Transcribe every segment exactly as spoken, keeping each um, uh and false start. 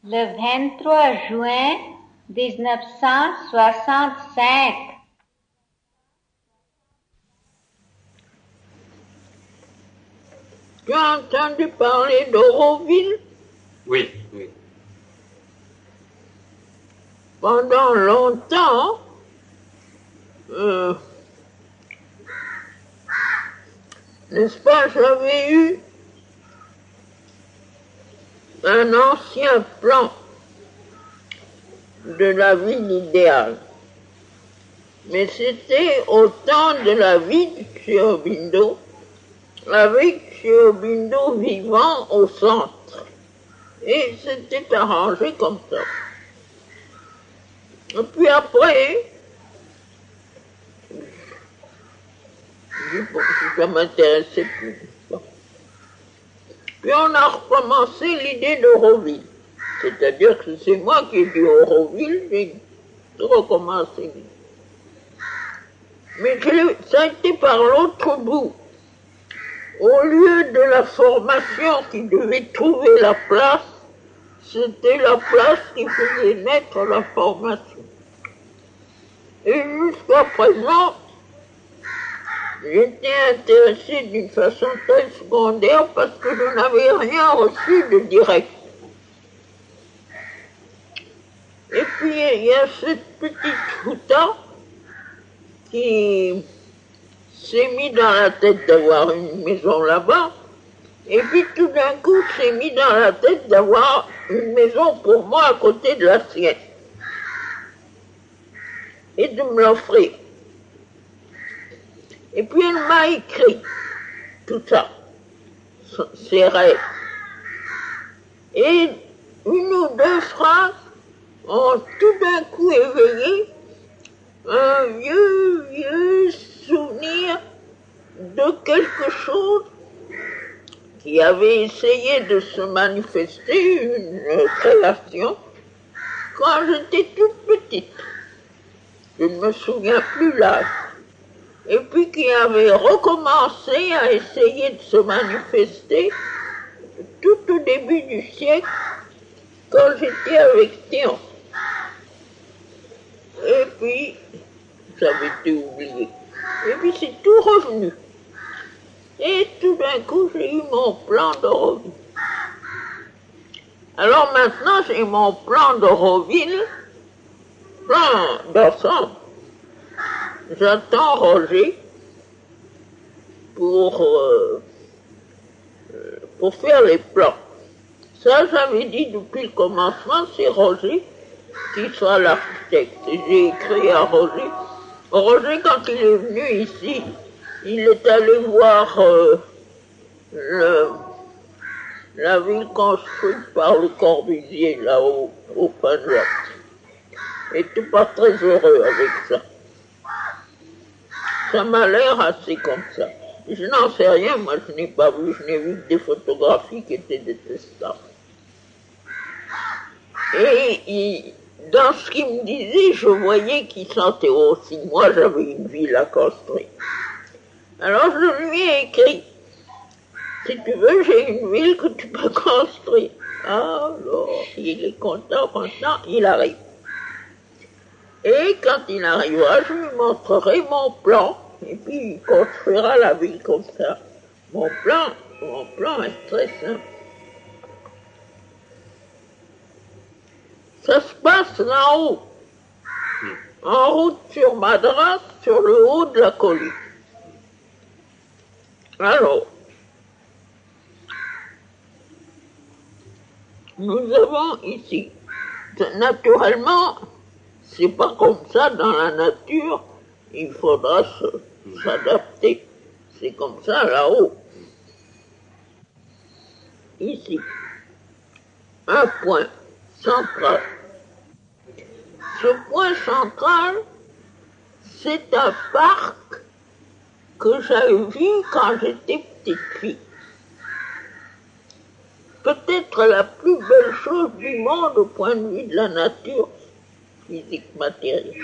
Le vingt-trois juin mille neuf cent soixante-cinq. Tu as entendu parler d'Auroville? Oui, oui. Pendant longtemps, euh, n'est-ce pas, j'avais eu un ancien plan de la ville idéale. Mais c'était au temps de la vie de Chiobindo, avec Chiobindo vivant au centre. Et c'était arrangé comme ça. Et puis après, ça m'intéressait plus. Puis on a recommencé l'idée d'Auroville. C'est-à-dire que c'est moi qui ai dit Auroville, j'ai recommencé. Mais ça a été par l'autre bout. Au lieu de la formation qui devait trouver la place, c'était la place qui faisait naître la formation. Et jusqu'à présent, j'étais intéressé d'une façon très secondaire parce que je n'avais rien reçu de direct. Et puis il y a cette petite fouta qui s'est mis dans la tête d'avoir une maison là-bas, et puis tout d'un coup s'est mis dans la tête d'avoir une maison pour moi à côté de la sienne, et de me l'offrir. Et puis elle m'a écrit tout ça, ses rêves. Et une ou deux phrases ont tout d'un coup éveillé un vieux, vieux souvenir de quelque chose qui avait essayé de se manifester, une création, quand j'étais toute petite. Je ne me souviens plus l'âge. Et puis qui avait recommencé à essayer de se manifester tout au début du siècle, quand j'étais avec Théon. Et puis, ça avait été oublié. Et puis c'est tout revenu. Et tout d'un coup, j'ai eu mon plan d'Auroville. Alors maintenant, j'ai mon plan d'Auroville, plan d'ensemble. J'attends Roger pour, euh, pour faire les plans. Ça, j'avais dit depuis le commencement, c'est Roger qui sera l'architecte. Et j'ai écrit à Roger. Roger, quand il est venu ici, il est allé voir euh, le, la ville construite par le Corbusier, là-haut, au Punjab. Il n'était pas très heureux avec ça. Ça m'a l'air assez comme ça. Je n'en sais rien, moi je n'ai pas vu, je n'ai vu que des photographies qui étaient détestables. Et il, dans ce qu'il me disait, je voyais qu'il sentait aussi. Moi j'avais une ville à construire. Alors je lui ai écrit, si tu veux, j'ai une ville que tu peux construire. Alors, il est content, content, il arrive. Et quand il arrivera, je lui montrerai mon plan, et puis il construira la ville comme ça. Mon plan, mon plan est très simple. Ça se passe là-haut, en route sur Madras, sur le haut de la colline. Alors, nous avons ici, naturellement, c'est pas comme ça dans la nature, il faudra s'adapter. C'est comme ça là-haut. Ici, un point central. Ce point central, c'est un parc que j'avais vu quand j'étais petite fille. Peut-être la plus belle chose du monde au point de vue de la nature physique matérielle.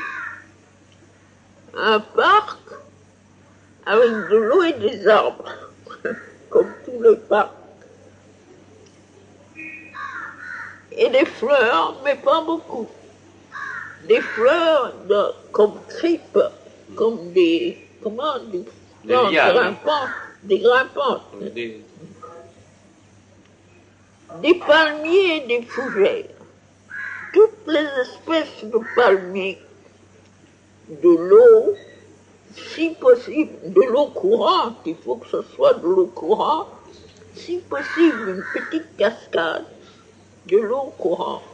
Un parc avec de l'eau et des arbres, comme tous les parcs. et des fleurs, mais pas beaucoup. Des fleurs de, comme creepers, comme des, comment, des, Des non, lianes. grimpantes, des grimpantes, Des- des palmiers et des fougères. Toutes les espèces de palmiers, de l'eau, si possible, de l'eau courante, il faut que ce soit de l'eau courante, si possible une petite cascade, de l'eau courante.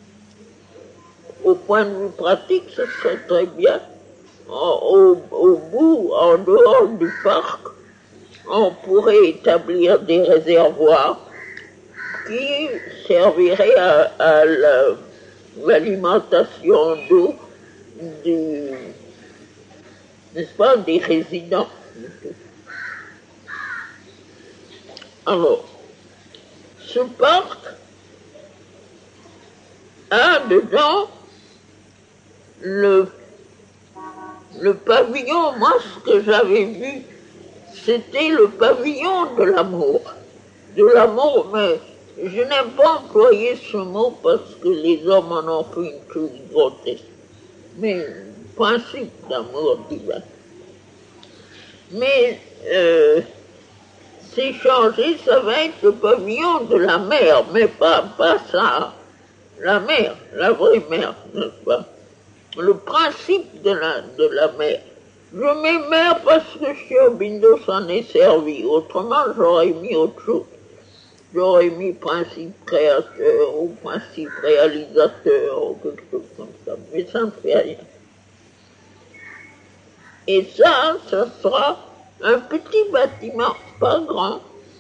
Au point de vue pratique, ce serait très bien. Au, au bout, en dehors du parc, on pourrait établir des réservoirs qui serviraient à, à la- l'alimentation d'eau du, n'est-ce pas, des résidents. Alors, ce parc a dedans le, le pavillon. Moi, ce que j'avais vu, c'était le pavillon de l'amour. De l'amour, mais je n'aime pas employer ce mot parce que les hommes en ont fait une chose grotesque. Mais principe d'amour divin. Mais euh, c'est changé, ça va être le pavillon de la mer, mais pas, pas ça. La mer, la vraie mer, n'est-ce pas? Le principe de la, de la mer. Je mets mer parce que chez Aubindo s'en est servi, autrement j'aurais mis autre chose. J'aurais mis principe créateur ou principe réalisateur ou quelque chose comme ça, mais ça ne fait rien. Et ça, ça sera un petit bâtiment, pas grand,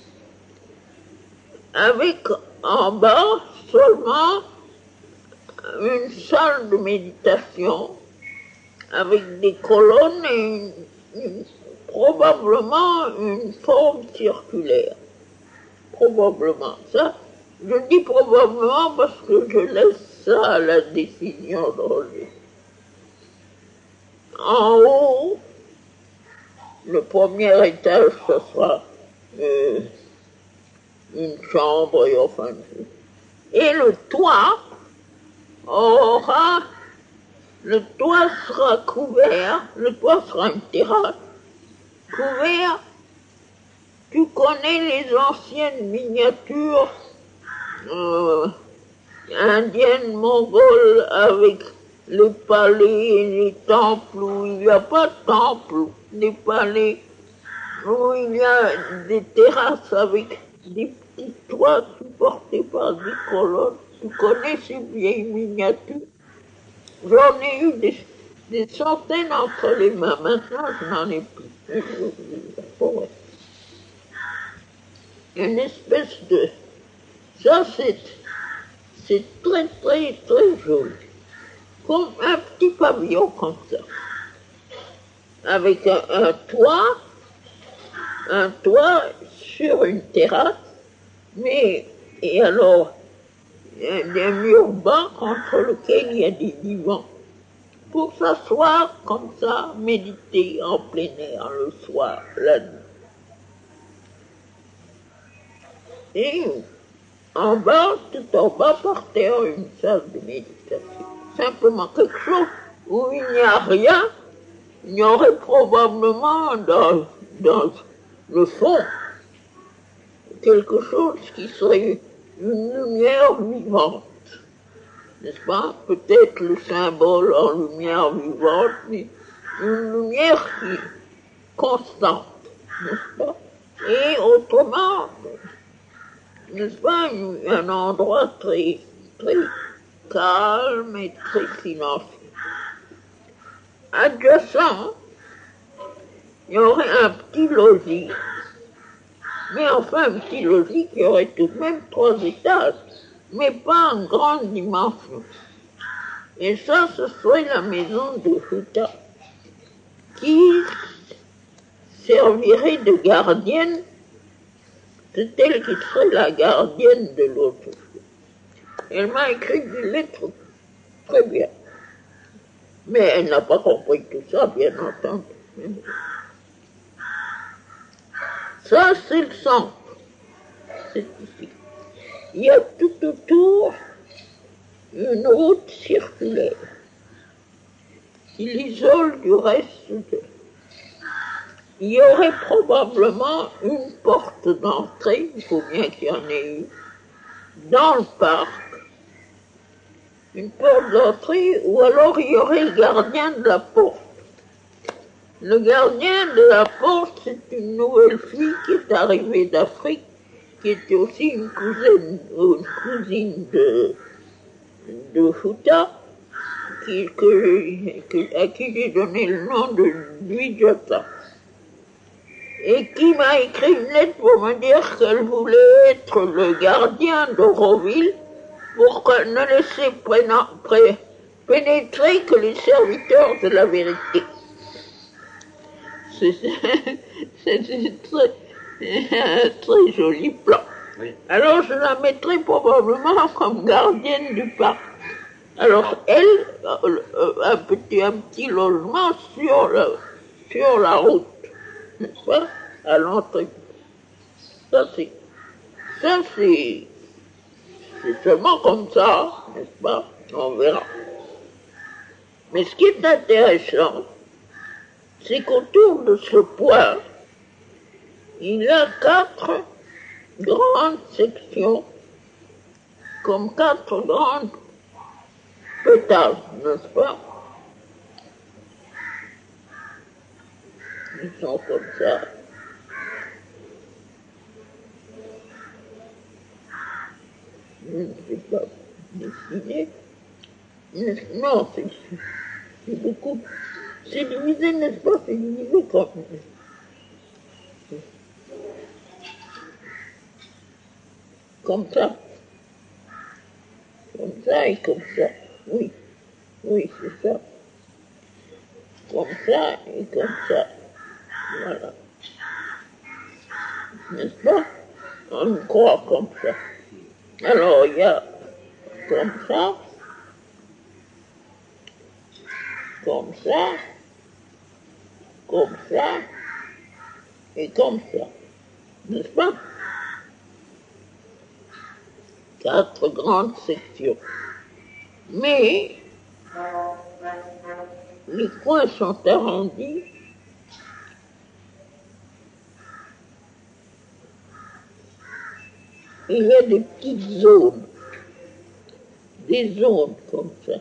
avec en bas seulement une salle de méditation, avec des colonnes et une, une, probablement une forme circulaire. Probablement. Ça, je dis probablement parce que je laisse ça à la décision de Roger. En haut, le premier étage, ce sera euh, une chambre et enfin. Et le toit aura, le toit sera couvert, le toit sera une terrasse, couvert. Tu connais les anciennes miniatures euh, indiennes, mongoles, avec les palais et les temples où il n'y a pas de temple, des palais où il y a des terrasses avec des petits toits supportés par des colonnes. Tu connais ces vieilles miniatures? J'en ai eu des, des centaines entre les mains. Maintenant, je n'en ai plus. Une espèce de... Ça, c'est, c'est très, très, très joli. Comme un petit pavillon comme ça. Avec un, un toit, un toit sur une terrasse, mais, et alors, un mur bas contre lequel il y a des divans. Pour s'asseoir comme ça, méditer en plein air le soir, la nuit. Et en bas, tout en bas, par terre, une salle de méditation. Simplement quelque chose où il n'y a rien, il y aurait probablement dans, dans le fond quelque chose qui serait une lumière vivante, n'est-ce pas? Peut-être le symbole en lumière vivante, mais une lumière qui est constante, n'est-ce pas? Et autrement, n'est-ce pas, un endroit très, très calme et très silencieux. Adjacent, il y aurait un petit logis, mais enfin un petit logis qui aurait tout de même trois étages, mais pas en grande dimension. Et ça, ce serait la maison de Huta, qui servirait de gardienne. C'est elle qui serait la gardienne de l'autre. Elle m'a écrit des lettres très bien. Mais elle n'a pas compris tout ça, bien entendu. Ça, c'est le centre. C'est ici. Il y a tout autour une route circulaire qui l'isole du reste de... Il y aurait probablement une porte d'entrée, il faut bien qu'il y en ait une, dans le parc. Une porte d'entrée, ou alors il y aurait le gardien de la porte. Le gardien de la porte, c'est une nouvelle fille qui est arrivée d'Afrique, qui était aussi une cousine, une cousine de, de Fouta, qui, que, que, à qui j'ai donné le nom de Dwijata. Et qui m'a écrit une lettre pour me dire qu'elle voulait être le gardien d'Auroville pour ne laisser préna, pré, pénétrer que les serviteurs de la vérité. C'est un très, très joli plan. Oui. Alors je la mettrai probablement comme gardienne du parc. Alors elle, un petit, un petit logement sur la, sur la route, n'est-ce pas, à l'entrée. Ça c'est, ça c'est, c'est seulement comme ça, n'est-ce pas, on verra. Mais ce qui est intéressant, c'est qu'autour de ce point, il y a quatre grandes sections, comme quatre grandes pétales, n'est-ce pas? Ils sont comme ça. Je ne sais pas dessiner. Non, c'est, c'est beaucoup. C'est divisé, n'est-ce pas? C'est divisé comme... Comme ça. Comme ça et comme ça. Oui. Oui, c'est ça. Comme ça et comme ça. Voilà. N'est-ce pas? On croit comme ça. Alors, il y a comme ça, comme ça, comme ça, et comme ça. N'est-ce pas? Quatre grandes sections. Mais, les coins sont arrondis. Il y a des petites zones, des zones comme ça.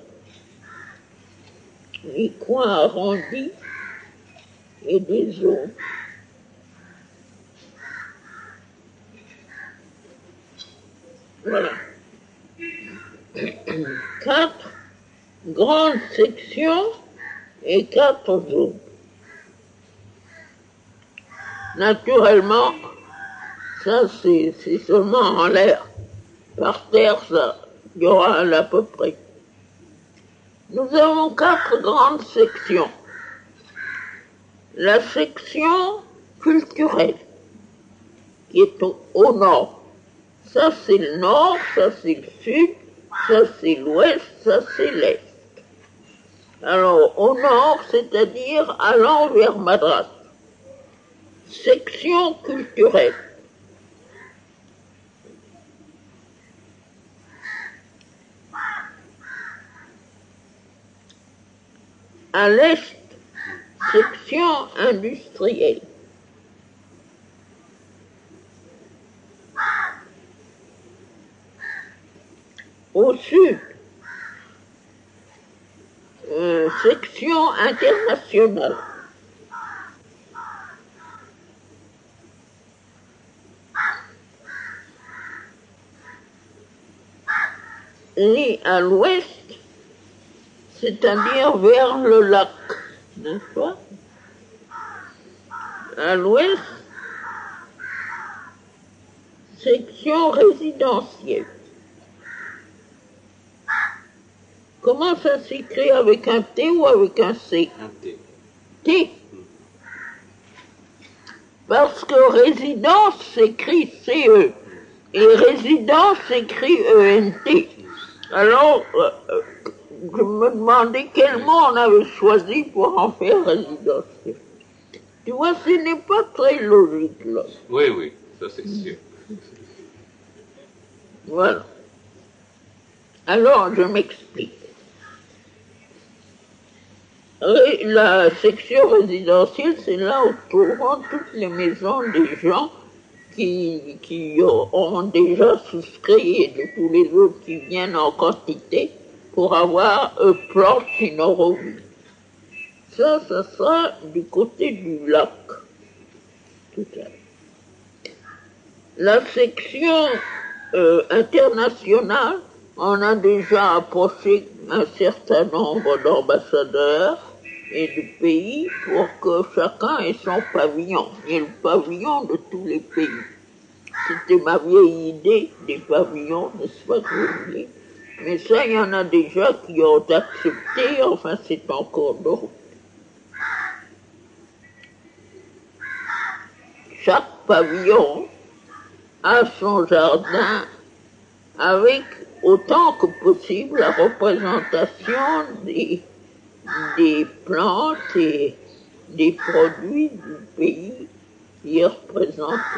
Les coins arrondis et des zones. Voilà. Quatre grandes sections et quatre zones. Naturellement, ça c'est, c'est seulement en l'air. Par terre, ça, il y aura à peu près. Nous avons quatre grandes sections. La section culturelle, qui est au, au nord. Ça c'est le nord, ça c'est le sud, ça c'est l'ouest, ça c'est l'est. Alors au nord, c'est-à-dire allant vers Madras. Section culturelle. À l'est, section industrielle. Au sud, euh, section internationale. Et à l'ouest, c'est-à-dire vers le lac, n'est-ce pas? À l'ouest, section résidentielle. Comment ça s'écrit, avec un T ou avec un C? Un T. T. Parce que résidence s'écrit C E et résidence s'écrit E N T. Alors, euh, je me demandais quel mot on avait choisi pour en faire résidence. Tu vois, ce n'est pas très logique, là. Oui, oui, ça c'est sûr. Voilà. Alors, je m'explique. La section résidentielle, c'est là où trouveront toutes les maisons des gens qui, qui ont déjà souscrit et de tous les autres qui viennent en quantité pour avoir un plan Chinoroville. Ça, ça sera du côté du lac. Tout ça. La section euh, internationale, on a déjà approché un certain nombre d'ambassadeurs et de pays pour que chacun ait son pavillon, et le pavillon de tous les pays. C'était ma vieille idée des pavillons, n'est-ce pas que vous voulez? Mais ça, il y en a déjà qui ont accepté, enfin c'est encore d'autres. Chaque pavillon a son jardin avec autant que possible la représentation des, des plantes et des produits du pays qui est représenté.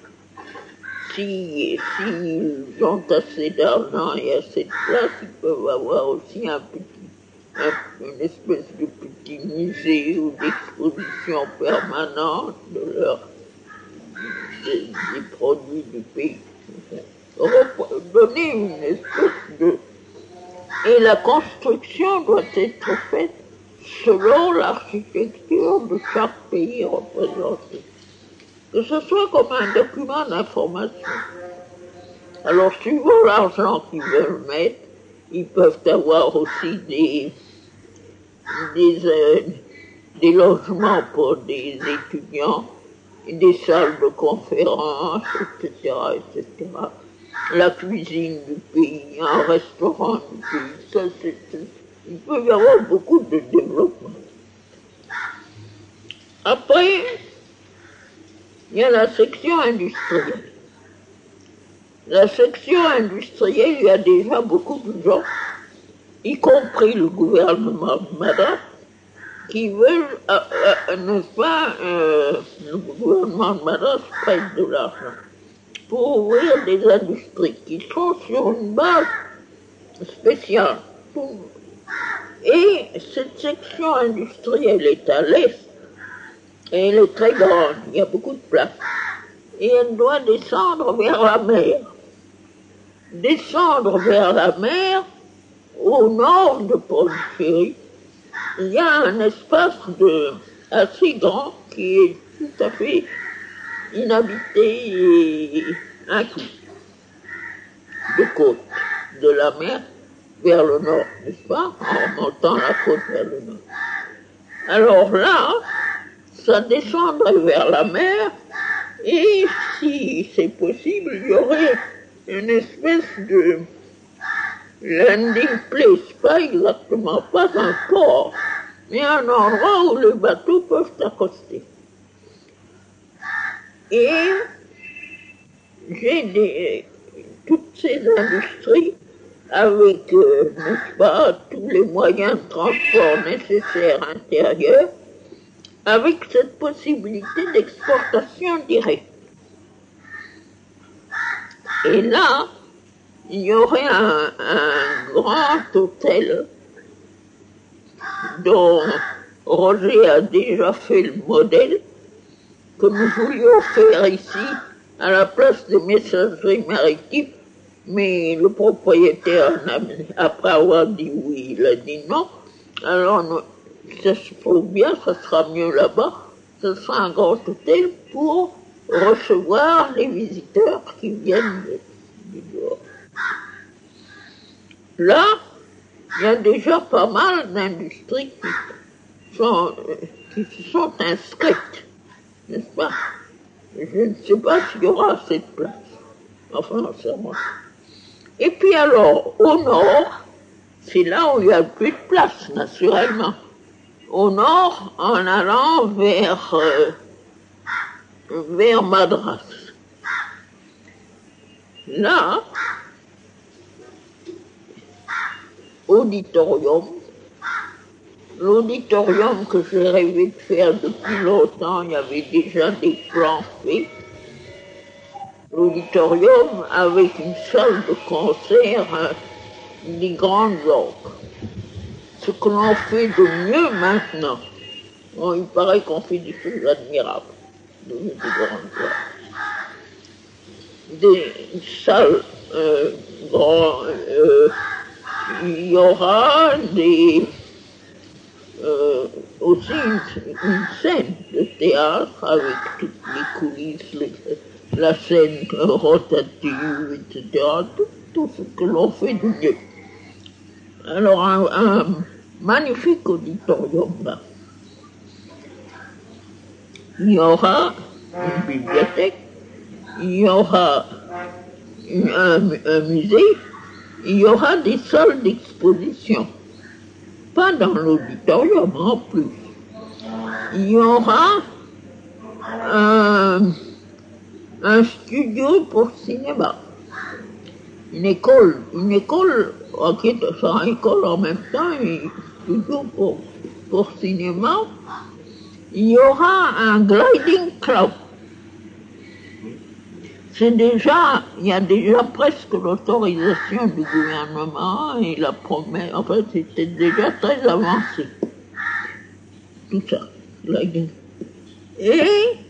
Si, s'ils ont assez d'argent et assez de place, ils peuvent avoir aussi un petit, un, une espèce de petit musée ou d'exposition permanente de leur, des, des produits du pays. Donner une espèce de... Et la construction doit être faite selon l'architecture de chaque pays représenté. Que ce soit comme un document d'information. Alors, suivant l'argent qu'ils veulent mettre, ils peuvent avoir aussi des, des, euh, des logements pour des étudiants, des salles de conférences, et cetera, et cetera. La cuisine du pays, un restaurant du pays, ça, c'est, c'est, il peut y avoir beaucoup de développement. Après, il y a la section industrielle. La section industrielle, il y a déjà beaucoup de gens, y compris le gouvernement de Madras, qui veulent, euh, euh, n'est-ce pas, euh, le gouvernement de Madras prête de l'argent pour ouvrir des industries qui sont sur une base spéciale. Et cette section industrielle est à l'est, et elle est très grande, il y a beaucoup de place. Et elle doit descendre vers la mer. Descendre vers la mer, au nord de Pondichéry, il y a un espace de, assez grand qui est tout à fait inhabité et inclus de côte de la mer vers le nord, n'est-ce pas, en remontant la côte vers le nord. Alors là, ça descendrait vers la mer, et si c'est possible, il y aurait une espèce de landing place, pas exactement, pas un port, mais un endroit où les bateaux peuvent accoster. Et j'ai des, toutes ces industries avec, euh, n'est-ce pas, tous les moyens de transport nécessaires intérieurs, avec cette possibilité d'exportation directe. Et là, il y aurait un, un grand hôtel dont Roger a déjà fait le modèle, que nous voulions faire ici, à la place des messageries maritimes, mais le propriétaire, après avoir dit oui, il a dit non. Alors, ça se trouve bien, ça sera mieux là-bas. Ce sera un grand hôtel pour recevoir les visiteurs qui viennent du dehors. Là, il y a déjà pas mal d'industries qui sont, qui se sont inscrites, n'est-ce pas? Je ne sais pas s'il y aura assez de place. Enfin, c'est moi. Et puis alors, au nord, c'est là où il y a le plus de place, naturellement. Au nord, en allant vers, euh, vers Madras. Là, auditorium, l'auditorium que j'ai rêvé de faire depuis longtemps, il y avait déjà des plans faits. L'auditorium avec une salle de concert des grandes œuvres. Ce que l'on fait de mieux maintenant, bon, il paraît qu'on fait des choses admirables, de, de grandes œuvres. Des salles euh, grandes, euh, il y aura des, euh, aussi une, une scène de théâtre avec toutes les coulisses, les, la scène rotative, et cetera. Tout, tout ce que l'on fait de mieux. Alors un, un magnifique auditorium là. Il y aura une bibliothèque, il y aura une, un, un musée, il y aura des salles d'exposition. Pas dans l'auditorium en plus. Il y aura un, un studio pour cinéma. Une école, une école, qui sera école en même temps, et studio pour, pour cinéma. Il y aura un gliding club. C'est déjà, il y a déjà presque l'autorisation du gouvernement et la promesse, en fait, c'était déjà très avancé. Tout ça, gliding. Et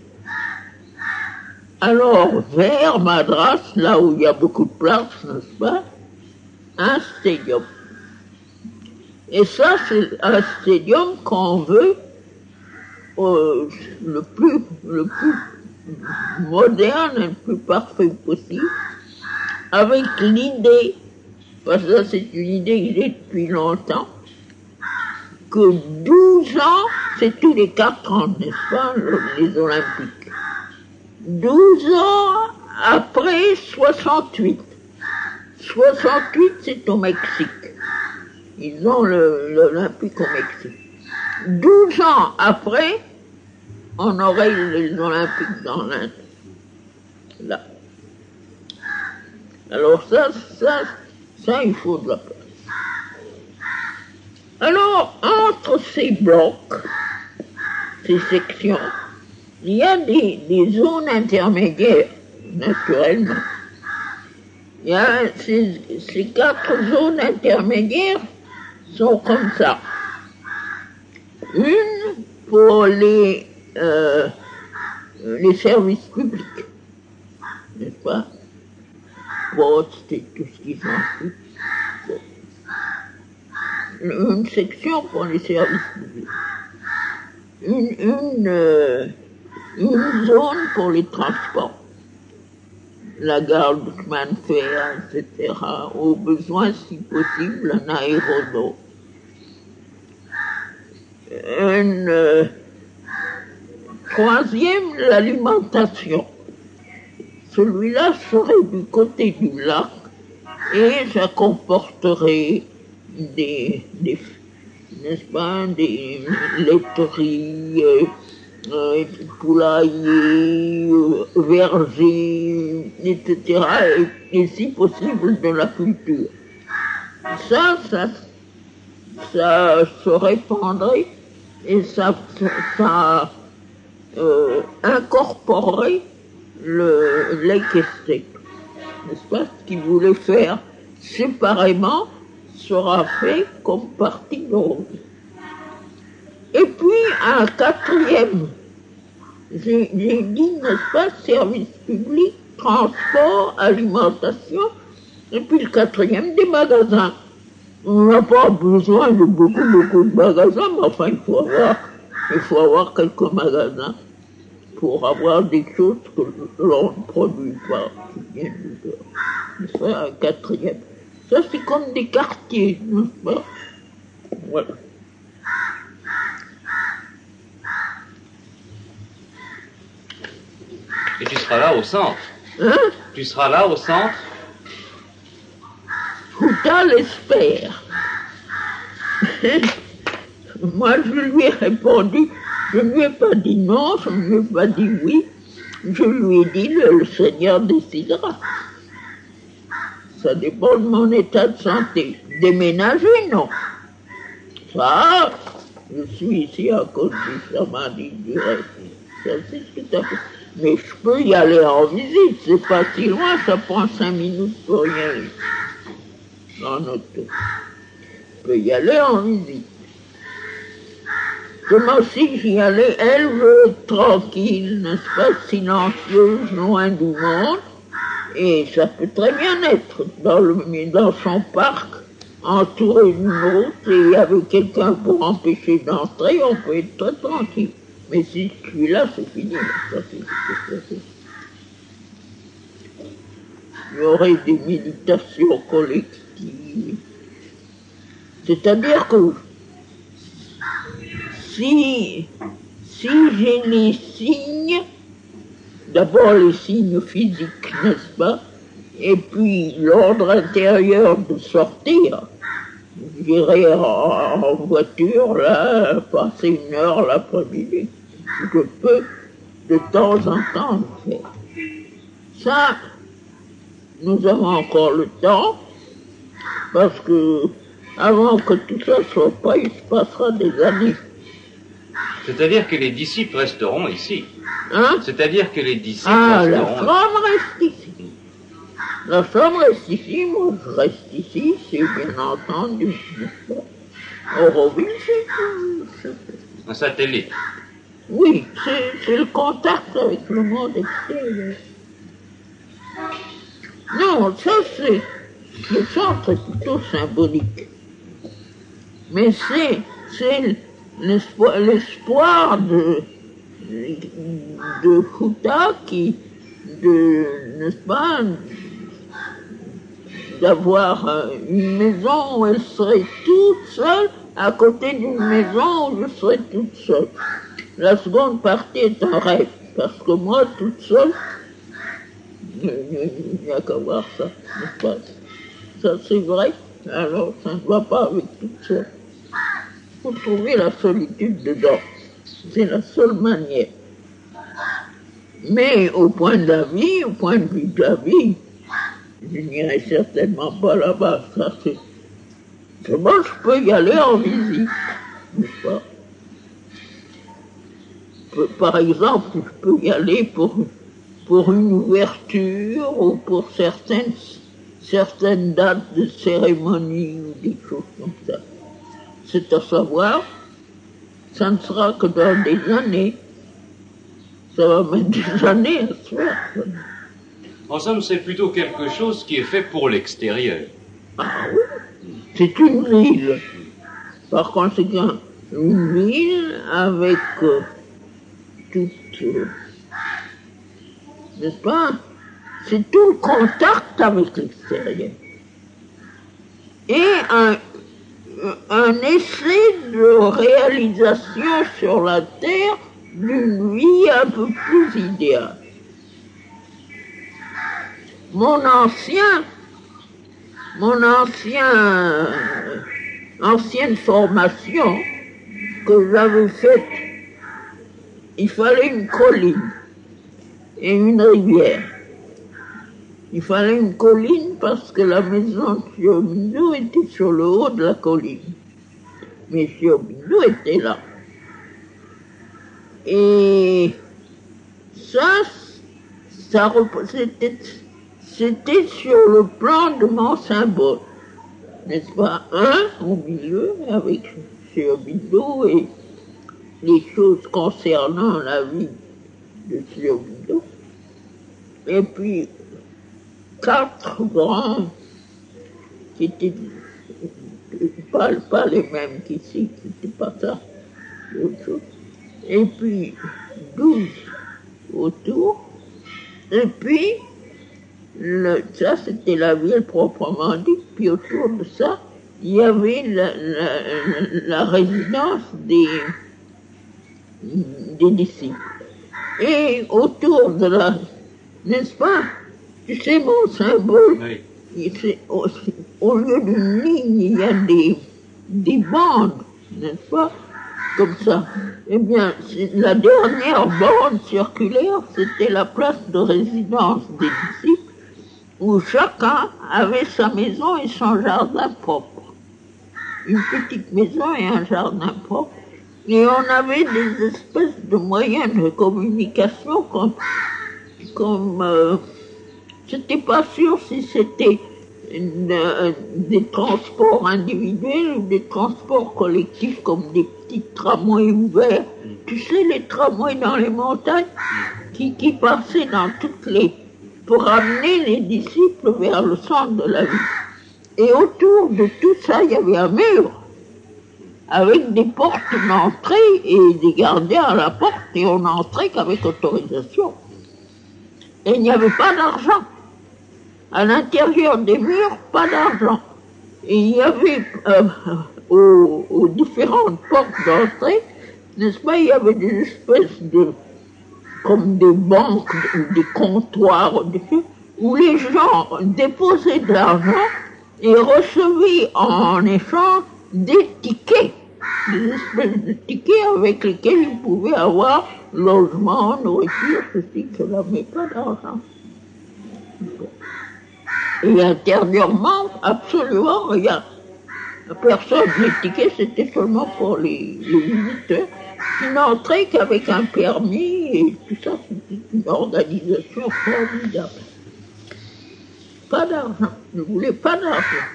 alors, vers Madras, là où il y a beaucoup de place, n'est-ce pas, un stadium. Et ça, c'est un stadium qu'on veut euh, le plus, le plus moderne et le plus parfait possible, avec l'idée, parce que ça c'est une idée que j'ai depuis longtemps, que douze ans, c'est tous les quatre ans, n'est-ce pas, les Olympiques. douze ans après soixante-huit. soixante-huit, c'est au Mexique. Ils ont l'Olympique au Mexique. douze ans après, on aurait les Olympiques dans l'Inde. Là. Alors ça, ça, ça, il faut de la place. Alors, entre ces blocs, ces sections, il y a des, des zones intermédiaires, naturellement. Il y a ces, ces quatre zones intermédiaires sont comme ça. Une pour les, euh, les services publics, n'est-ce pas? Poste et tout ce qui s'ensuit. Une section pour les services publics. Une, une, euh, une zone pour les transports. La gare de chemin de fer, et cetera. Au besoin, si possible, un aérodrome. Une euh, troisième, l'alimentation. Celui-là serait du côté du lac et ça comporterait des, des n'est-ce pas, des laiteries, euh, euh, poulaillers, euh, vergers, et cetera. Et, et si possible de la culture. Ça, ça, ça se répandrait et ça, ça euh, incorporerait le Lake Estate, n'est-ce pas? Ce qu'ils voulaient faire séparément sera fait comme partie de l'autre. Et puis, un quatrième, j'ai dit, n'est-ce pas, service public, transport, alimentation, et puis le quatrième, des magasins. On n'a pas besoin de beaucoup, beaucoup de magasins, mais enfin, il faut avoir, il faut avoir quelques magasins pour avoir des choses que l'on ne produit pas, qui viennent de dehors. C'est un quatrième. Ça, c'est comme des quartiers, n'est-ce pas? Voilà. Et tu seras là au centre. Hein? Tu seras là au centre. Fouta l'espère. Moi, je lui ai répondu, je ne lui ai pas dit non, je ne lui ai pas dit oui, je lui ai dit le, le Seigneur décidera. Ça dépend de mon état de santé. Déménager, non. Ça, je suis ici à cause du samadhi du reste. Ça, c'est tout à fait. Mais je peux y aller en visite, c'est pas si loin, ça prend cinq minutes pour y aller. en auto. Je peux y aller en visite. Que moi aussi j'y allais, elle veut être tranquille, n'est-ce pas, silencieuse, loin du monde, et ça peut très bien être dans, le, dans son parc, entouré d'une route, et avec quelqu'un pour empêcher d'entrer, on peut être très tranquille. Mais si je suis là, c'est fini. Ça, c'est, c'est, c'est, il y aurait des méditations collectives. C'est-à-dire que si, si j'ai les signes, d'abord les signes physiques, n'est-ce pas, et puis l'ordre intérieur de sortir, j'irai en, en voiture, là, passer une heure l'après-midi. Je peux de temps en temps le faire. Ça, nous avons encore le temps, parce que avant que tout ça soit pas, il se passera des années. C'est-à-dire que les disciples resteront ici. Hein? C'est-à-dire que les disciples Ah, resteront... la femme reste ici. La femme reste ici, moi je reste ici, c'est bien entendu. Auroville, c'est... Un satellite. Oui, c'est, c'est le contact avec le monde extérieur. Non, ça c'est... Le centre est plutôt symbolique. Mais c'est, c'est l'espoir, l'espoir de, de Fouta qui, de, n'est-ce pas, d'avoir une maison où elle serait toute seule, à côté d'une maison où je serais toute seule. La seconde partie est un rêve, parce que moi, toute seule, il n'y a qu'à voir ça, n'est-ce pas? Ça, c'est vrai, alors ça ne va pas avec toute seule. Il faut trouver la solitude dedans. C'est la seule manière. Mais au point de la vie, au point de vue de la vie, je n'irai certainement pas là-bas. Ça, c'est... Moi, je peux y aller en visite, n'est-ce pas? Par exemple, je peux y aller pour, pour une ouverture ou pour certaines, certaines dates de cérémonie ou des choses comme ça. C'est à savoir, ça ne sera que dans des années. Ça va mettre des années à se faire. En somme, c'est plutôt quelque chose qui est fait pour l'extérieur. Ah oui, c'est une ville. Par conséquent, une ville avec euh, toute... Euh, n'est-ce pas? C'est tout le contact avec l'extérieur. Et un, un essai de réalisation sur la Terre d'une vie un peu plus idéale. Mon ancien, mon ancien, ancienne formation que j'avais faite, il fallait une colline et une rivière. Il fallait une colline parce que la maison de Siobindou était sur le haut de la colline. Mais Siobindou était là. Et ça, ça c'était, c'était sur le plan de mon symbole. N'est-ce pas? Un au milieu avec Siobindou et les choses concernant la vie de Siobindou. Et puis, quatre grands qui étaient pas, pas les mêmes qu'ici, c'était pas ça, autre chose. Et puis douze autour, et puis le, ça c'était la ville proprement dite, puis autour de ça, il y avait la, la, la résidence des, des disciples. Et autour de la, n'est-ce pas? Tu sais, mon symbole, oui. au, au lieu d'une ligne, il y a des, des bandes, n'est-ce pas? Comme ça. Eh bien, la dernière bande circulaire, c'était la place de résidence des disciples, où chacun avait sa maison et son jardin propre. Une petite maison et un jardin propre. Et on avait des espèces de moyens de communication comme... comme euh, j'étais pas sûr si c'était de, des transports individuels ou des transports collectifs comme des petits tramways ouverts. Tu sais, les tramways dans les montagnes qui, qui passaient dans toutes les... pour amener les disciples vers le centre de la ville. Et autour de tout ça, il y avait un mur avec des portes d'entrée et des gardiens à la porte, et on n'entrait qu'avec autorisation. Et il n'y avait pas d'argent. À l'intérieur des murs, pas d'argent. Et il y avait euh, aux, aux différentes portes d'entrée, n'est-ce pas, il y avait des espèces de, comme des banques ou des comptoirs, où les gens déposaient de l'argent et recevaient en échange des tickets, des espèces de tickets avec lesquels ils pouvaient avoir logement, nourriture, ceci, cela, mais pas d'argent. Et intérieurement, absolument rien. Personne, les tickets, c'était seulement pour les, les visiteurs qui n'entraient qu'avec un permis et tout ça, c'était une organisation formidable. Pas d'argent, je ne voulais pas d'argent.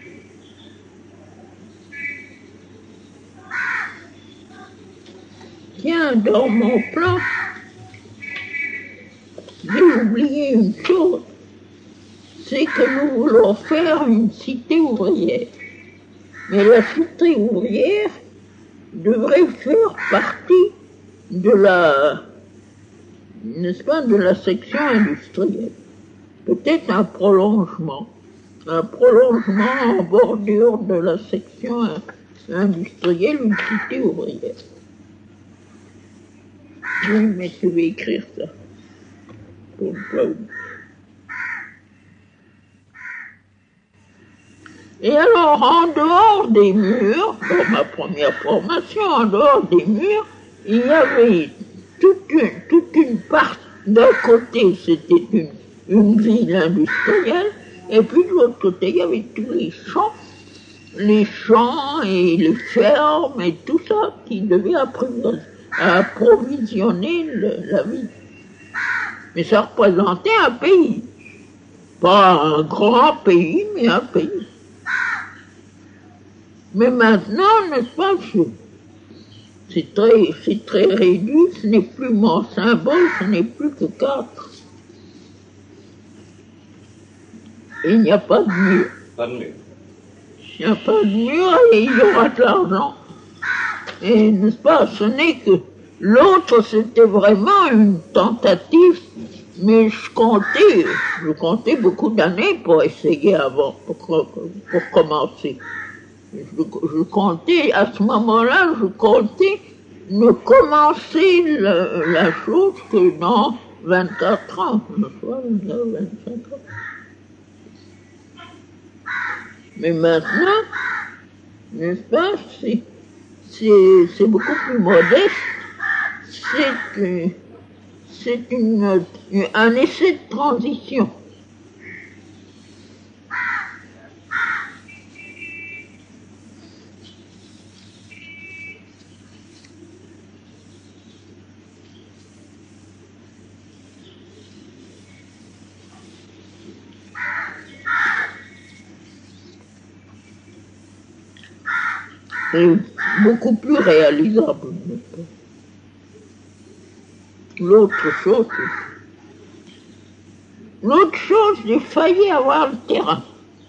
Tiens, dans mon plan, j'ai oublié une chose, c'est que nous voulons faire une cité ouvrière. Mais la cité ouvrière devrait faire partie de la, n'est-ce pas, de la section industrielle. Peut-être un prolongement, un prolongement en bordure de la section industrielle, une cité ouvrière. Oui, mais tu veux écrire ça. Pour le plan. Et alors, en dehors des murs, dans ma première formation, en dehors des murs, il y avait toute une, toute une partie. D'un côté, c'était une, une ville industrielle, et puis de l'autre côté, il y avait tous les champs, les champs et les fermes et tout ça qui devaient approvisionner le, la ville. Mais ça représentait un pays. Pas un grand pays, mais un pays. Mais maintenant, n'est-ce pas, c'est très, c'est très réduit, ce n'est plus mon symbole, ce n'est plus que quatre. Et il n'y a pas de mur. Pas de mur. Il n'y a pas de mur et il y aura de l'argent. Et n'est-ce pas, ce n'est que l'autre, c'était vraiment une tentative, mais je comptais, je comptais beaucoup d'années pour essayer avant, pour, pour commencer. Je, je comptais, à ce moment-là, je comptais ne commencer le, la chose que dans vingt-quatre ans, je crois, vingt-cinq ans. Mais maintenant, n'est-ce pas, c'est, c'est, c'est beaucoup plus modeste, c'est, une, c'est une, un essai de transition. C'est beaucoup plus réalisable. L'autre chose, l'autre chose, j'ai failli avoir le terrain.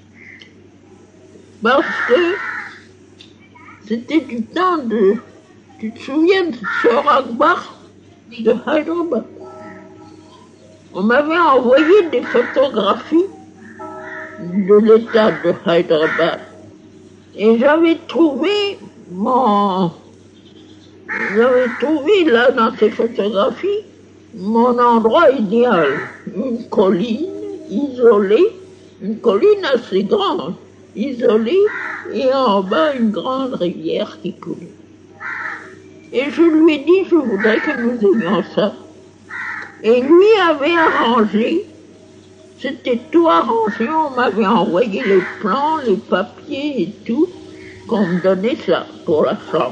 Parce que c'était du temps de, tu te souviens de Sir Akbar de Hyderabad? On m'avait envoyé des photographies de l'état de Hyderabad. Et j'avais trouvé mon, j'avais trouvé là dans ces photographies mon endroit idéal, une colline isolée, une colline assez grande, isolée, et en bas une grande rivière qui coulait. Et je lui ai dit, je voudrais que nous ayons ça. Et lui avait arrangé. C'était tout arrangé, on m'avait envoyé les plans, les papiers et tout, qu'on me donnait ça pour la chambre.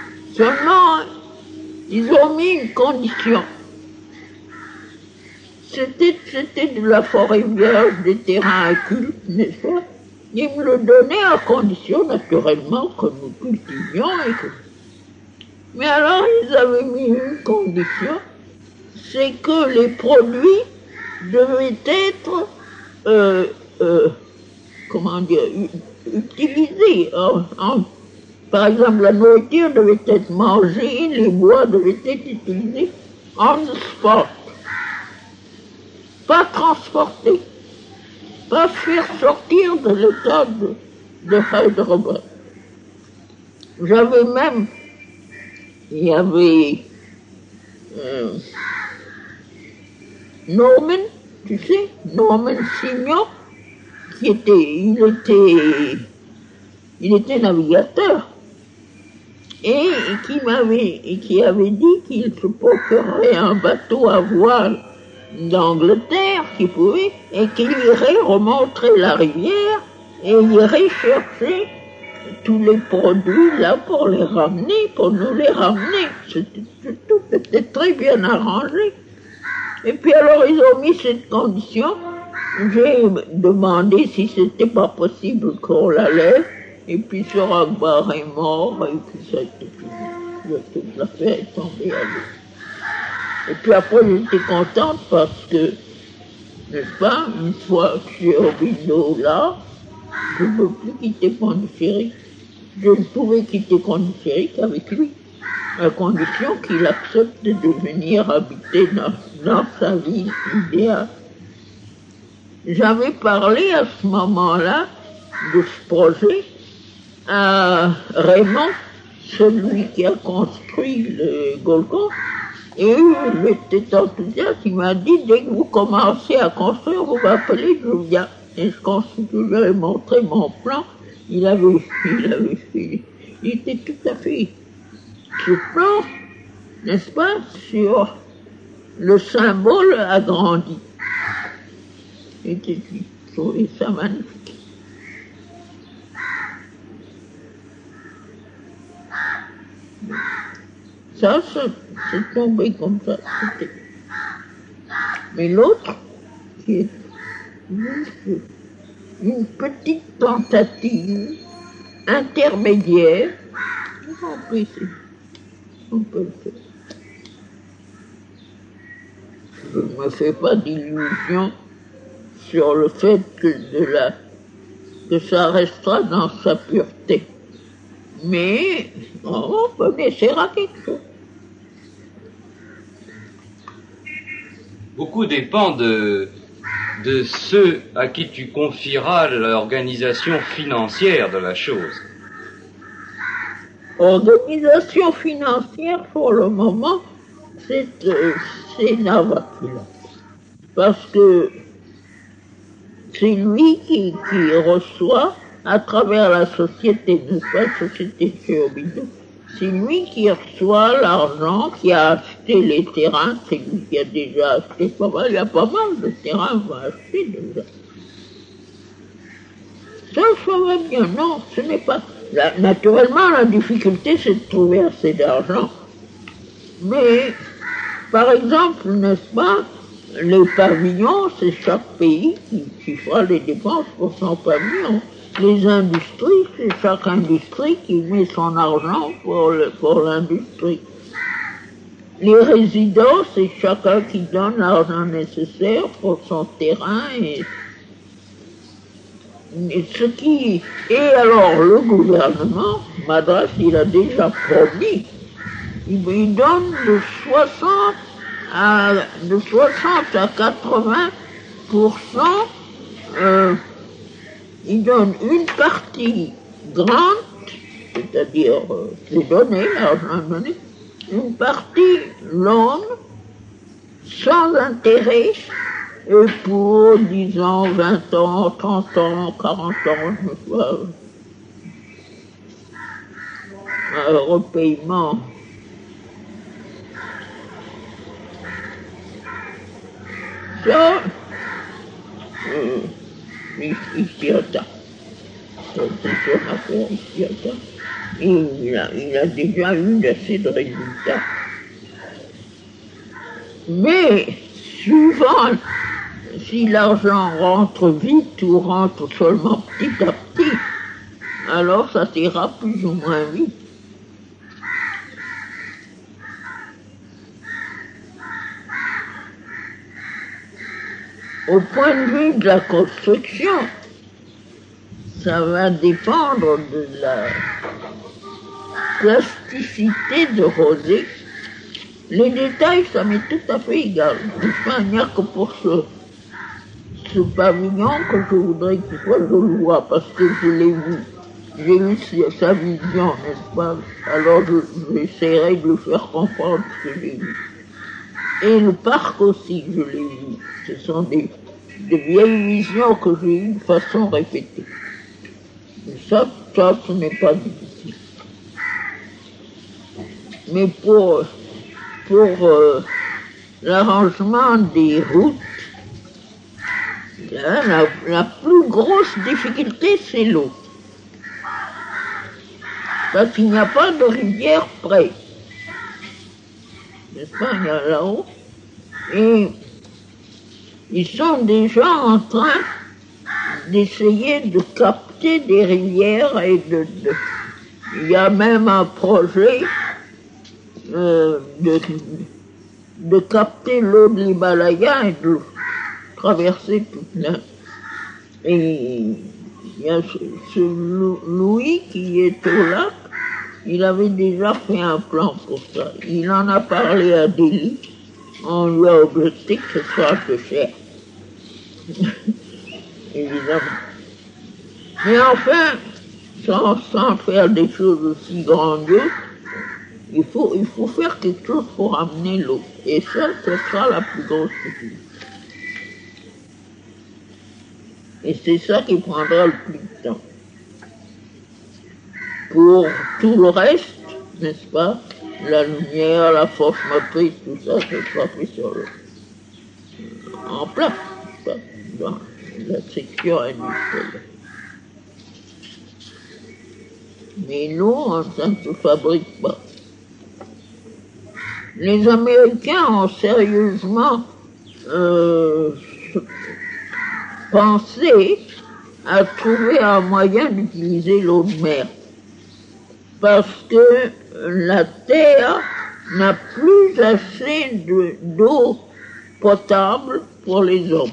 Seulement, ils ont mis une condition. c'était, c'était de la forêt vierge, des terrains incultes, n'est-ce pas? Ils me le donnaient à condition, naturellement, que nous cultivions. Et que... Mais alors, ils avaient mis une condition, c'est que les produits devaient être, euh, euh, comment dire, utilisés. En, en, par exemple, la nourriture devait être mangée, les bois devaient être utilisés on the spot. Pas transportés. Pas faire sortir de l'état de, de Hyderabad. J'avais même, il y avait euh, Norman, tu sais, Norman Signon, qui était, il était, il était navigateur, et qui m'avait, et qui avait dit qu'il se procurerait un bateau à voile d'Angleterre qui pouvait, et qu'il irait remontrer la rivière et irait chercher tous les produits là pour les ramener, pour nous les ramener. C'était, tout était très bien arrangé. Et puis alors ils ont mis cette condition. J'ai demandé si c'était pas possible qu'on la lève, et puis Sir Akbar est mort, et puis ça a été fini. Toute l'affaire est tombée à l'eau. Et puis après, j'étais contente parce que, n'est-ce pas, une fois que j'ai Aubindo là, je ne peux plus quitter Pondichéry. Je ne pouvais quitter Pondichéry qu'avec lui, à condition qu'il accepte de venir habiter dans, dans sa ville idéale. J'avais parlé à ce moment-là de ce projet à Raymond, celui qui a construit le Golgon. Et il était enthousiaste, il m'a dit, dès que vous commencez à construire, vous m'appelez, je viens. Et je lui ai montré mon plan, il avait, il avait fait, il était tout à fait, ce plan, n'est-ce pas, sur le symbole agrandi. Et j'ai trouvé ça magnifique. Ça, c'est tombé comme ça. C'était... Mais l'autre, qui est juste une petite tentative intermédiaire, on peut, on peut le faire. Je ne me fais pas d'illusions sur le fait que, de la, que ça restera dans sa pureté. Mais on peut essayer à quelque chose. Beaucoup dépend de, de ceux à qui tu confieras l'organisation financière de la chose. Organisation financière, pour le moment, c'est, euh, c'est Navakula. Parce que c'est lui qui, qui reçoit, à travers la société, n'est-ce pas, la société chez Aubindo, c'est lui qui reçoit l'argent, qui a acheté les terrains, c'est lui qui a déjà acheté pas mal, il y a pas mal de terrains à acheter déjà. Ça, ça va bien, non, ce n'est pas... La, naturellement, la difficulté, c'est de trouver assez d'argent. Mais, par exemple, n'est-ce pas, les pavillons, c'est chaque pays qui, qui fera les dépenses pour son pavillon. Les industries, c'est chaque industrie qui met son argent pour, le, pour l'industrie. Les résidents, c'est chacun qui donne l'argent nécessaire pour son terrain. Et, et, ce qui, et alors, le gouvernement, Madras, il a déjà promis, il, il donne de soixante à, de soixante à quatre-vingts pour cent euh, il donne une partie grande, c'est-à-dire, euh, c'est donné, l'argent donné, une partie longue, sans intérêt, et pour, disons, vingt ans, trente ans, quarante ans, je sais pas, un repayement. Ça, euh, ici, attends. C'est son affaire, ici, attends. Et il a, il a déjà eu assez de résultats. Mais suivant si l'argent rentre vite ou rentre seulement petit à petit, alors ça ira plus ou moins vite. Au point de vue de la construction, ça va dépendre de la plasticité de Rosé. Les détails, ça m'est tout à fait égal. De toute manière que pour ce, ce pavillon que je voudrais qu'il soit, je le vois parce que je l'ai vu. J'ai vu sa vision, n'est-ce pas? Alors je, j'essaierai de lui faire comprendre ce que j'ai vu. Et le parc aussi, je l'ai vu. Ce sont des, des vieilles visions que j'ai eues de façon répétée. Et ça, ça, ce n'est pas difficile. Mais pour, pour euh, l'arrangement des routes, là, la, la plus grosse difficulté, c'est l'eau. Parce qu'il n'y a pas de rivière près. N'est-ce pas, il y a là-haut. Et ils sont déjà en train d'essayer de capter des rivières et de, de... Il y a même un projet euh, de, de capter l'eau de l'Himalaya et de traverser toute la... Et il y a ce, ce Louis qui est au lac, il avait déjà fait un plan pour ça. Il en a parlé à Delhi. On lui a objecté que ce soit un peu cher. Évidemment. Mais enfin, sans, sans faire des choses aussi grandioses, il faut, il faut faire quelque chose pour amener l'eau. Et ça, ce sera la plus grosse difficulté. Et c'est ça qui prendra le plus de temps. Pour tout le reste, n'est-ce pas, la lumière, la force motrice, tout ça, ce sera fait sur le, en place, n'est-ce pas, dans la section industrielle. Mais l'eau, ça ne se fabrique pas. Les Américains ont sérieusement euh, pensé à trouver un moyen d'utiliser l'eau de mer. Parce que la Terre n'a plus assez de, d'eau potable pour les hommes.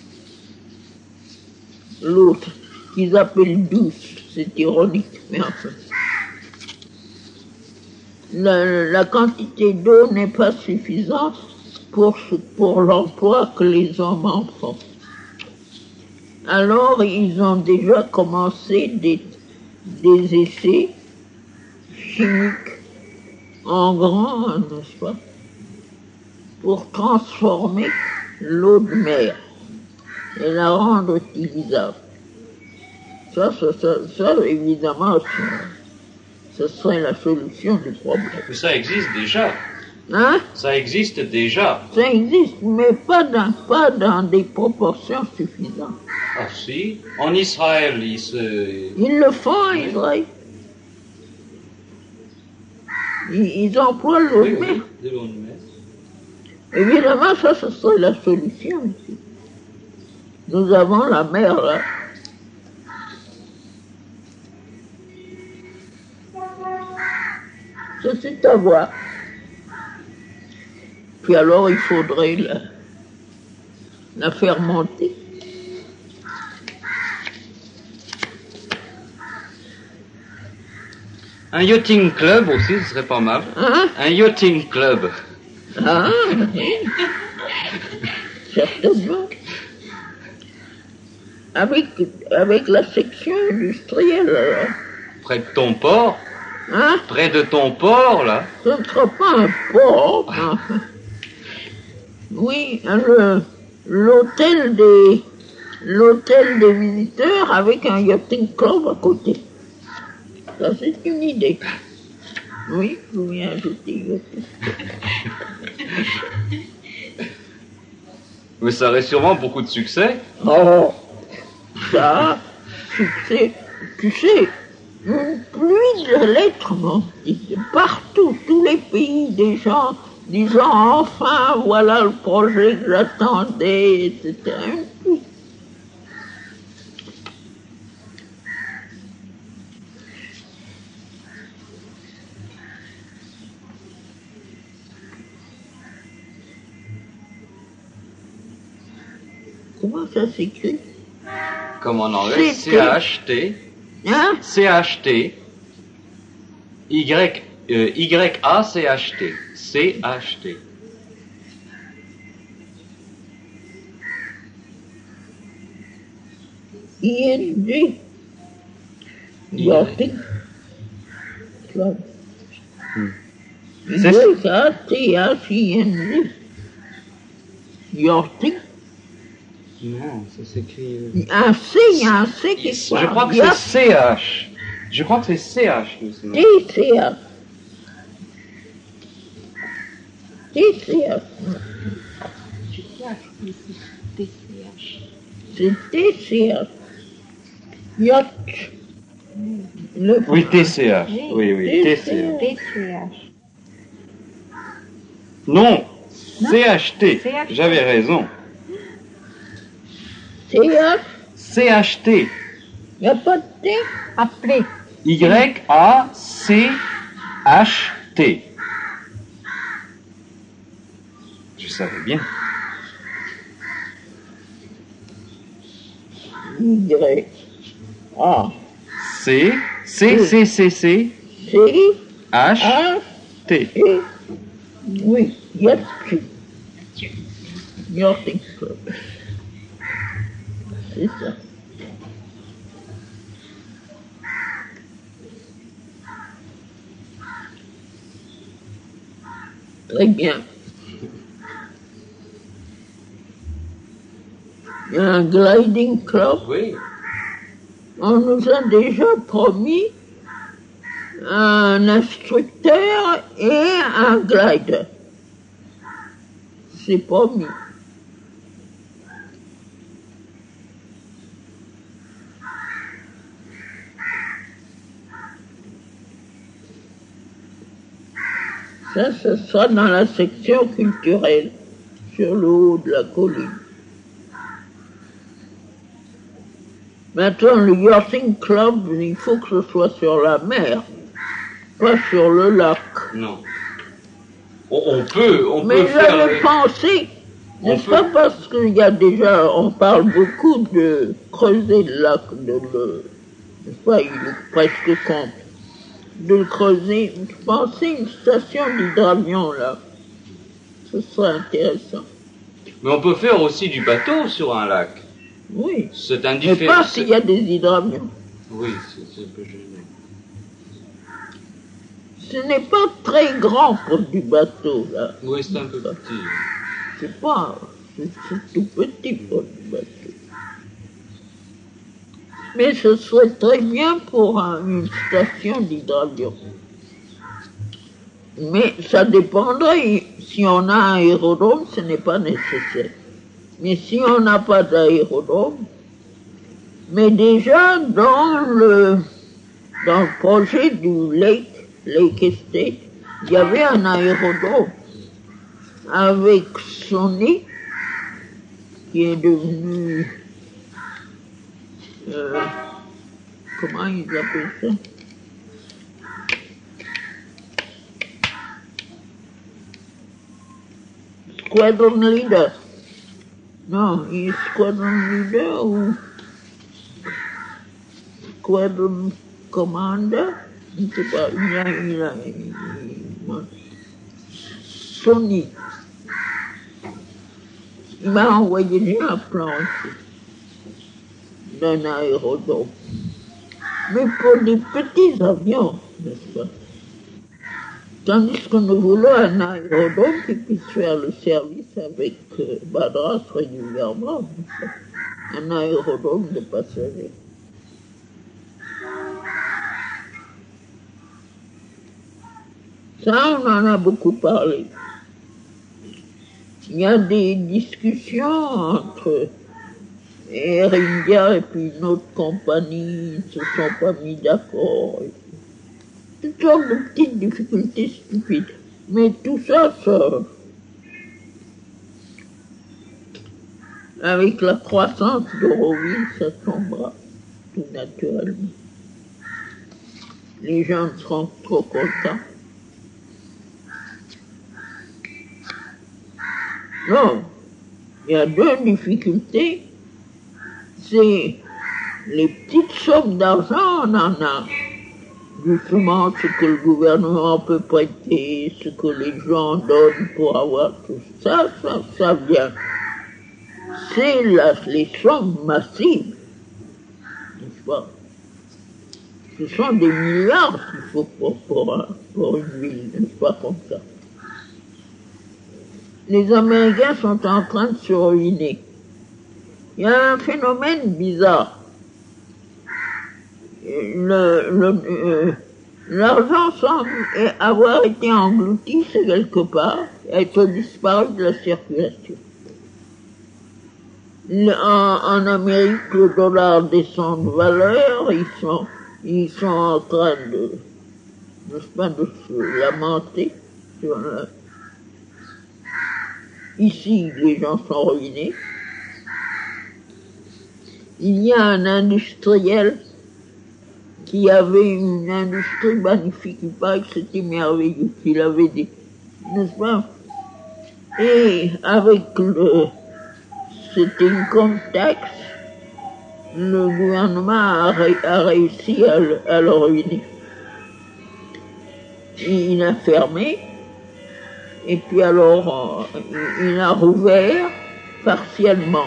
L'eau qu'ils appellent douce, c'est ironique, mais enfin. La, la quantité d'eau n'est pas suffisante pour, pour l'emploi que les hommes en font. Alors, ils ont déjà commencé des, des essais chimiques en grand, n'est-ce pas, pour transformer l'eau de mer et la rendre utilisable. Ça, ça, ça, ça évidemment, ce serait la solution du problème. Mais ça existe déjà. Hein? Ça existe déjà. Ça existe, mais pas dans, pas dans des proportions suffisantes. Ah si, en Israël, ils se... Ils le font en Israël. Ils, ils emploient l'eau de Oui, mer. oui, de l'eau de mer. Évidemment, ça, ce serait la solution ici. Nous avons la mer là. Ça, c'est à voir. Puis alors, il faudrait la, la faire monter. Un yachting club aussi, ce serait pas mal. Hein? Un yachting club. Ah, oui. Certainement. Avec, avec la section industrielle, alors. Près de ton port. Hein? Près de ton port, là. Ce ne sera pas un port. Hein. Oui, le, l'hôtel des, l'hôtel des visiteurs avec un yachting club à côté. Ça, c'est une idée. Oui, je viens ajouter yachting. Mais ça aurait sûrement beaucoup de succès. Oh, ça, succès, tu sais, une pluie de lettres, mon petit, partout, tous les pays, des gens disant enfin voilà le projet que j'attendais, et cetera. Comment ça s'écrit? Comme en anglais, C C H T, Hein? C H T, Y, euh, Y A C H T, C H T. I N G. Yachting Club. C'est- Y A T H I N G. Yachting. Non, ça s'écrit... Un C, il y a un C qui Je part. crois que c'est C H. Je crois que c'est C H. Nous, T C H. T C H. C'est T C H. Yacht. Le Oui, T C H. Oui, oui, T C H. T C H. Non, C H T. C H T. J'avais raison. C H. C H T. Il n'y a pas de T. Après. Y A C H T. Je savais bien. Y. A. C, C, C, C, C, C. H, H. T. Et. Oui, Yacht. Yachting Club. C'est ça. Très bien. Il y a un gliding club. Oui. On nous a déjà promis un instructeur et un glider. C'est promis. Ça, ce sera dans la section culturelle, sur le haut de la colline. Maintenant, le yachting club, il faut que ce soit sur la mer, pas sur le lac. Non. On, on peut, on Mais peut faire... j'avais le- pensé, On n'est-ce peut- pas parce qu'il y a déjà, on parle beaucoup de creuser le lac, de le, n'est-ce pas, il est presque compte, de le creuser. Je pensais une station d'hydravion là, ce serait intéressant. Mais on peut faire aussi du bateau sur un lac. Oui, C'est mais indifférent. pas s'il y a des hydravions. Oui, c'est c'est un peu gênant. Ce n'est pas très grand pour du bateau là. Oui, c'est un peu petit. C'est pas, c'est c'est tout petit pour du bateau. Mais ce serait très bien pour un- une station d'hydravion. Mais ça dépendrait, si on a un aérodrome, ce n'est pas nécessaire. Mais si on n'a pas d'aérodrome, mais déjà dans le, dans le projet du Lake, Lake Estate, il y avait un aérodrome avec Sony, qui est devenu, euh, comment ils appellent ça? Squadron leader. Non, il est squadron leader ou squadron commander. Je ne sais pas, il a, il a, il a- Sony. Il m'a envoyé déjà un plan aussi d'un aérodrome. Mais pour des petits avions, n'est-ce pas? Tandis que nous voulons un aérodrome qui puisse faire le service avec euh, Madras régulièrement. n'est-ce pas? Un aérodrome de passagers. Ça, on en a beaucoup parlé. Il y a des discussions entre Air India et puis une autre compagnie, ils ne se sont pas mis d'accord. Toutes sortes de petites difficultés stupides. Mais tout ça, ça, avec la croissance d'Auroville, ça tombera tout naturellement. Les gens seront trop contents. Non, il y a deux difficultés. C'est les petites sommes d'argent, on en a. Justement, ce que le gouvernement peut prêter, ce que les gens donnent pour avoir tout ça, ça, ça vient. C'est là, les sommes massives, n'est-ce pas? Ce sont des milliards qu'il faut pour, pour, pour une ville, n'est-ce pas, comme ça. Les Américains sont en train de se ruiner. Il y a un phénomène bizarre. Le, le, euh, l'argent semble avoir été englouti, c'est quelque part, être disparu de la circulation. Le, en, en Amérique, le dollar descend de valeur, ils sont, ils sont en train de, n'est-ce pas, de se lamenter sur la... Ici, les gens sont ruinés. Il y a un industriel qui avait une industrie magnifique, il paraît que c'était merveilleux, qu'il avait des, n'est-ce pas? Et avec le, cette income tax, le gouvernement a, ré, a réussi à le, à le ruiner. Et il a fermé, et puis alors, il a rouvert partiellement.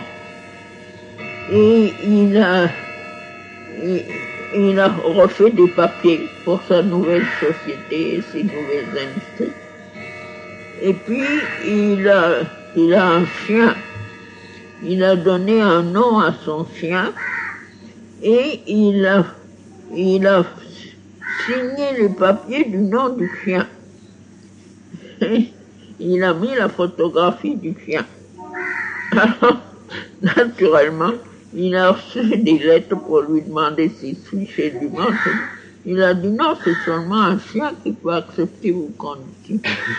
Et il a, il, il a refait des papiers pour sa nouvelle société et ses nouvelles industries. Et puis, il a, il a un chien. Il a donné un nom à son chien et il a, il a signé les papiers du nom du chien. Et il a mis la photographie du chien. Alors, naturellement, il a reçu des lettres pour lui demander s'il se fichait du monde. Il a dit non, c'est seulement un chien qui peut accepter vos conditions.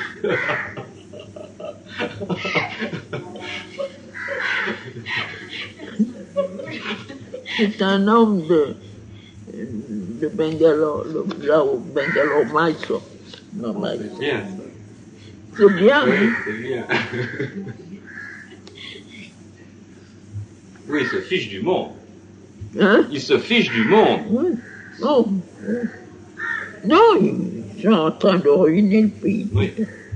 C'est un homme de, de Bangalore, là au Bangalore, Mysore. Non, C'est bien. C'est bien, Oui, hein? c'est bien. Oui, il se fiche du monde. Hein? Il se fiche du monde. Oui. Oh. Non, ils sont en train de ruiner le pays. Oui.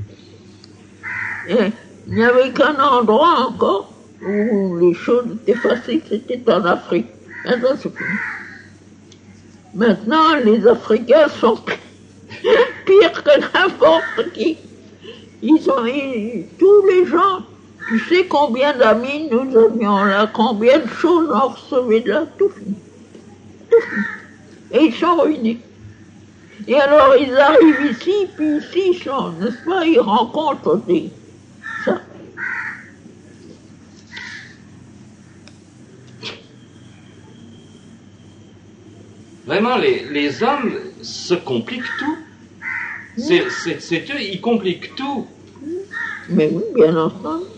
Et il n'y avait qu'un endroit encore où les choses étaient faciles, c'était en Afrique. Maintenant, c'est fini. Maintenant, les Africains sont pires que n'importe qui. Ils ont, ils, tous les gens, tu sais combien d'amis nous avions là, combien de choses on recevait de là, tout fini. Tout fini. Et ils sont ruinés. Et alors ils arrivent ici, puis ici ils sont, n'est-ce pas, ils rencontrent des... ça. Vraiment, les, les hommes se compliquent tout. C'est, c'est, c'est eux, ils compliquent tout. Mais oui, bien entendu.